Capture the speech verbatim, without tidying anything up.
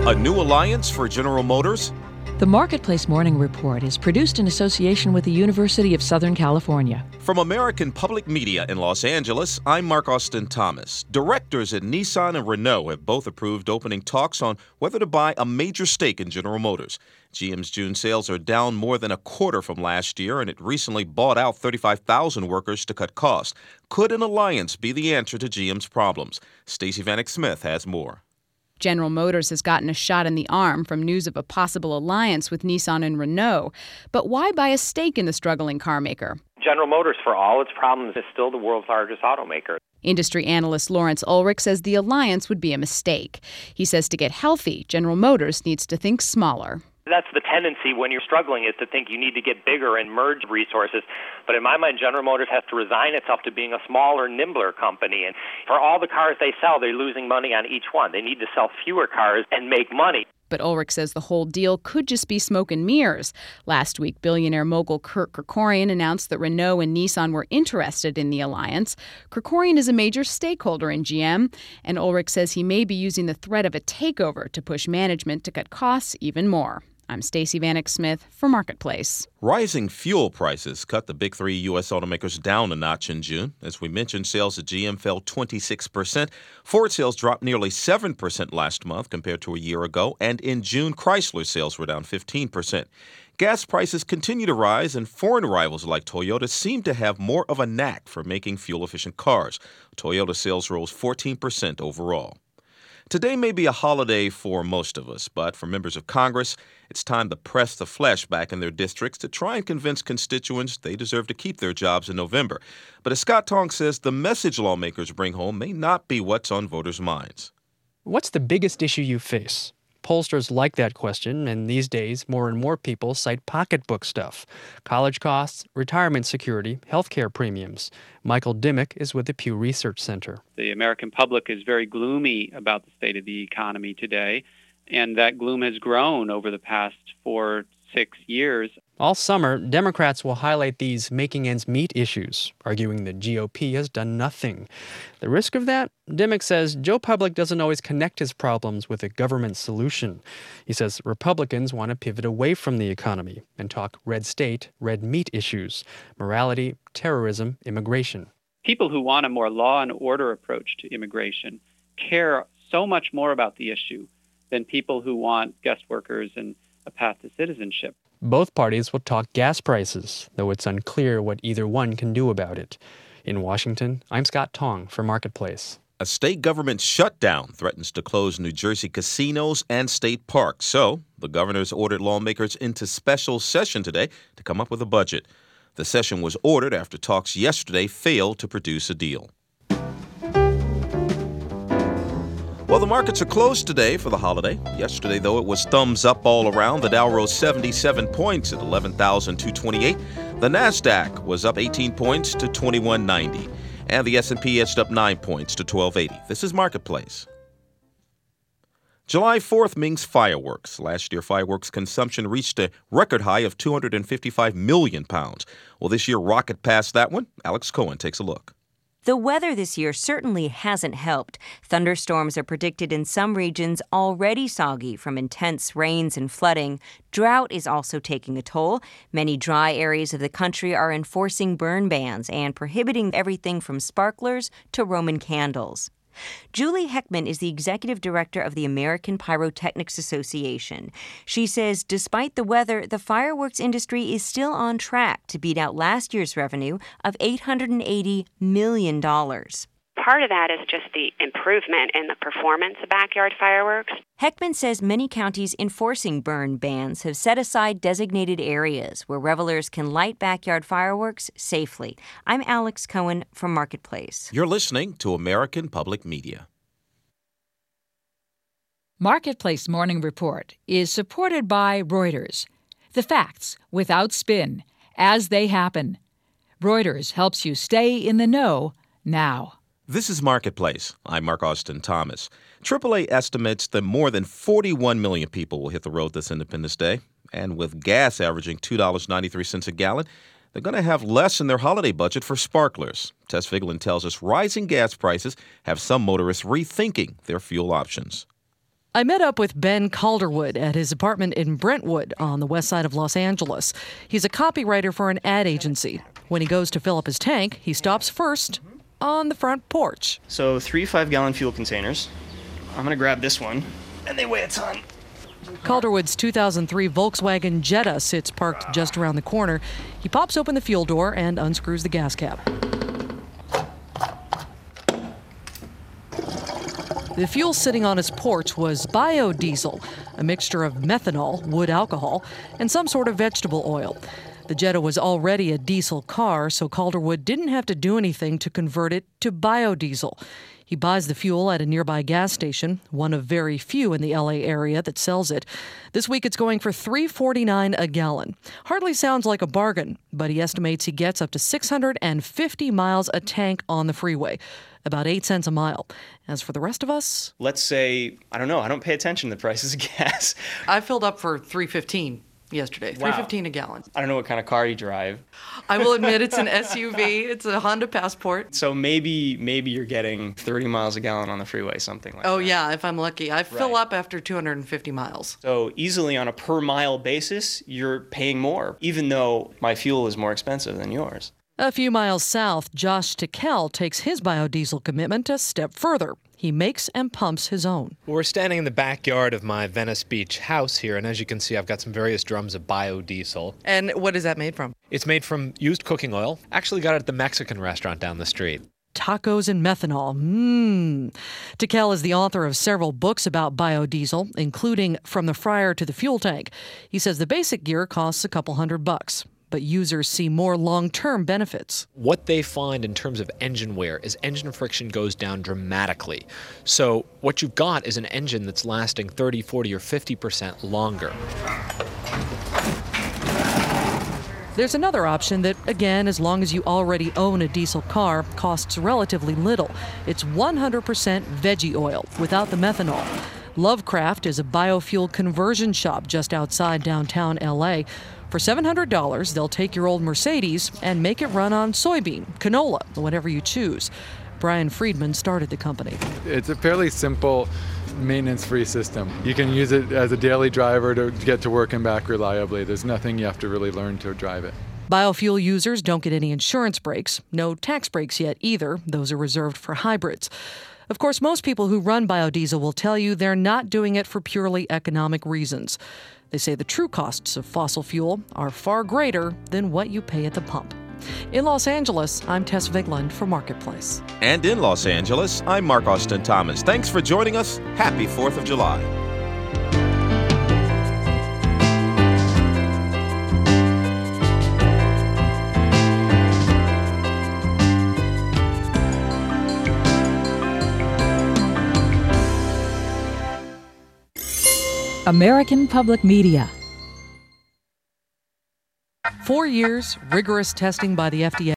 A new alliance for General Motors? The Marketplace Morning Report is produced in association with the University of Southern California. From American Public Media in Los Angeles, I'm Mark Austin Thomas. Directors at Nissan and Renault have both approved opening talks on whether to buy a major stake in General Motors. G M's June sales are down more than a quarter from last year, and it recently bought out thirty-five thousand workers to cut costs. Could an alliance be the answer to G M's problems? Stacey Vanek Smith has more. General Motors has gotten a shot in the arm from news of a possible alliance with Nissan and Renault. But why buy a stake in the struggling car maker? General Motors, for all its problems, is still the world's largest automaker. Industry analyst Lawrence Ulrich says the alliance would be a mistake. He says to get healthy, General Motors needs to think smaller. That's the tendency when you're struggling, is to think you need to get bigger and merge resources. But in my mind, General Motors has to resign itself to being a smaller, nimbler company. And for all the cars they sell, they're losing money on each one. They need to sell fewer cars and make money. But Ulrich says the whole deal could just be smoke and mirrors. Last week, billionaire mogul Kurt Kerkorian announced that Renault and Nissan were interested in the alliance. Kerkorian is a major stakeholder in G M, and Ulrich says he may be using the threat of a takeover to push management to cut costs even more. I'm Stacey Vanek Smith for Marketplace. Rising fuel prices cut the big three U S automakers down a notch in June. As we mentioned, sales at G M fell twenty-six percent. Ford sales dropped nearly seven percent last month compared to a year ago. And in June, Chrysler sales were down fifteen percent. Gas prices continue to rise, and foreign rivals like Toyota seem to have more of a knack for making fuel-efficient cars. Toyota sales rose fourteen percent overall. Today may be a holiday for most of us, but for members of Congress, it's time to press the flesh back in their districts to try and convince constituents they deserve to keep their jobs in November. But as Scott Tong says, the message lawmakers bring home may not be what's on voters' minds. What's the biggest issue you face? Pollsters like that question, and these days, more and more people cite pocketbook stuff. College costs, retirement security, healthcare premiums. Michael Dimmock is with the Pew Research Center. The American public is very gloomy about the state of the economy today, and that gloom has grown over the past four, six years. All summer, Democrats will highlight these making ends meet issues, arguing the G O P has done nothing. The risk of that? Dimmock says Joe Public doesn't always connect his problems with a government solution. He says Republicans want to pivot away from the economy and talk red state, red meat issues, morality, terrorism, immigration. People who want a more law and order approach to immigration care so much more about the issue than people who want guest workers and a path to citizenship. Both parties will talk gas prices, though it's unclear what either one can do about it. In Washington, I'm Scott Tong for Marketplace. A state government shutdown threatens to close New Jersey casinos and state parks. So the governor's ordered lawmakers into special session today to come up with a budget. The session was ordered after talks yesterday failed to produce a deal. Well, the markets are closed today for the holiday. Yesterday, though, it was thumbs up all around. The Dow rose seventy-seven points at eleven thousand two hundred twenty-eight. The Nasdaq was up eighteen points to twenty-one ninety. And the S and P edged up nine points to twelve eighty. This is Marketplace. July fourth means fireworks. Last year, fireworks consumption reached a record high of two hundred fifty-five million pounds. Well, this year rocket past that one. Alex Cohen takes a look. The weather this year certainly hasn't helped. Thunderstorms are predicted in some regions already soggy from intense rains and flooding. Drought is also taking a toll. Many dry areas of the country are enforcing burn bans and prohibiting everything from sparklers to Roman candles. Julie Heckman is the executive director of the American Pyrotechnics Association. She says despite the weather, the fireworks industry is still on track to beat out last year's revenue of eight hundred eighty million dollars. Part of that is just the improvement in the performance of backyard fireworks. Heckman says many counties enforcing burn bans have set aside designated areas where revelers can light backyard fireworks safely. I'm Alex Cohen from Marketplace. You're listening to American Public Media. Marketplace Morning Report is supported by Reuters. The facts without spin, as they happen. Reuters helps you stay in the know now. This is Marketplace. I'm Mark Austin Thomas. triple A estimates that more than forty-one million people will hit the road this Independence Day. And with gas averaging two dollars and ninety-three cents a gallon, they're going to have less in their holiday budget for sparklers. Tess Vigeland tells us rising gas prices have some motorists rethinking their fuel options. I met up with Ben Calderwood at his apartment in Brentwood on the west side of Los Angeles. He's a copywriter for an ad agency. When he goes to fill up his tank, he stops first on the front porch. So three five-gallon fuel containers. I'm going to grab this one, and they weigh a ton. Calderwood's two thousand three Volkswagen Jetta sits parked just around the corner. He pops open the fuel door and unscrews the gas cap. The fuel sitting on his porch was biodiesel, a mixture of methanol, wood alcohol, and some sort of vegetable oil. The Jetta was already a diesel car, so Calderwood didn't have to do anything to convert it to biodiesel. He buys the fuel at a nearby gas station, one of very few in the L A area that sells it. This week it's going for three dollars and forty-nine cents a gallon. Hardly sounds like a bargain, but he estimates he gets up to six hundred fifty miles a tank on the freeway, about eight cents a mile. As for the rest of us, let's say, I don't know, I don't pay attention to the prices of gas. I filled up for three dollars and fifteen cents yesterday, three dollars and fifteen cents a gallon. I don't know what kind of car you drive. I will admit it's an S U V. It's a Honda Passport. So maybe maybe you're getting thirty miles a gallon on the freeway, something like oh, that. Oh yeah, if I'm lucky. I fill Right. up after two hundred fifty miles. So easily on a per mile basis, you're paying more, even though my fuel is more expensive than yours. A few miles south, Josh Tickell takes his biodiesel commitment a step further. He makes and pumps his own. We're standing in the backyard of my Venice Beach house here, and as you can see, I've got some various drums of biodiesel. And what is that made from? It's made from used cooking oil. Actually got it at the Mexican restaurant down the street. Tacos and methanol. Mmm. Tickell is the author of several books about biodiesel, including From the Fryer to the Fuel Tank. He says the basic gear costs a couple hundred bucks, but users see more long-term benefits. What they find in terms of engine wear is engine friction goes down dramatically. So what you've got is an engine that's lasting thirty, forty, or fifty percent longer. There's another option that, again, as long as you already own a diesel car, costs relatively little. It's one hundred percent veggie oil without the methanol. Lovecraft is a biofuel conversion shop just outside downtown L A. For seven hundred dollars, they'll take your old Mercedes and make it run on soybean, canola, whatever you choose. Brian Friedman started the company. It's a fairly simple, maintenance-free system. You can use it as a daily driver to get to work and back reliably. There's nothing you have to really learn to drive it. Biofuel users don't get any insurance breaks, no tax breaks yet either. Those are reserved for hybrids. Of course, most people who run biodiesel will tell you they're not doing it for purely economic reasons. They say the true costs of fossil fuel are far greater than what you pay at the pump. In Los Angeles, I'm Tess Vigland for Marketplace. And in Los Angeles, I'm Mark Austin Thomas. Thanks for joining us. Happy fourth of July. American Public Media. Four years, rigorous testing by the F D A.